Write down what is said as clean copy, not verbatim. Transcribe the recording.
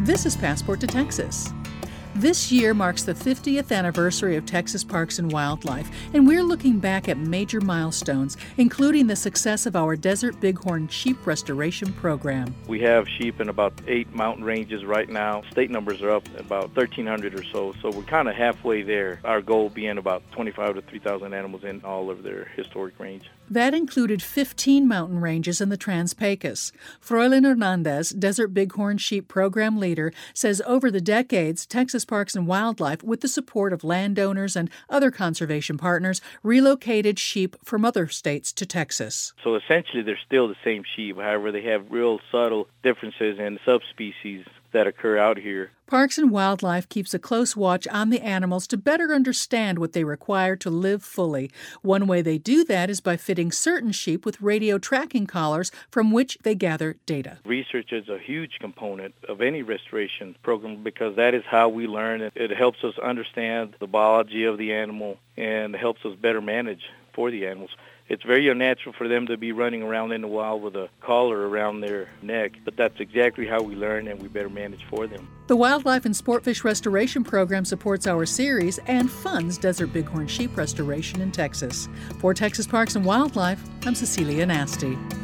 This is Passport to Texas. This year marks the 50th anniversary of Texas Parks and Wildlife, and we're looking back at major milestones, including the success of our Desert Bighorn Sheep Restoration Program. We have sheep in about 8 mountain ranges right now. State numbers are up about 1,300 or so we're kind of halfway there. Our goal being about 25 to 3,000 animals in all of their historic range. That included 15 mountain ranges in the Trans-Pecos. Froilan Hernandez, Desert Bighorn Sheep Program leader, says over the decades, Texas Parks and Wildlife, with the support of landowners and other conservation partners, relocated sheep from other states to Texas. So essentially, they're still the same sheep. However, they have real subtle differences in subspecies that occur out here. Parks and Wildlife keeps a close watch on the animals to better understand what they require to live fully. One way they do that is by fitting certain sheep with radio tracking collars from which they gather data. Research is a huge component of any restoration program because that is how we learn. It helps us understand the biology of the animal and helps us better manage for the animals. It's very unnatural for them to be running around in the wild with a collar around their neck, but that's exactly how we learn, and we better manage for them. The Wildlife and Sportfish Restoration Program supports our series and funds Desert Bighorn Sheep Restoration in Texas. For Texas Parks and Wildlife, I'm Cecilia Nasty.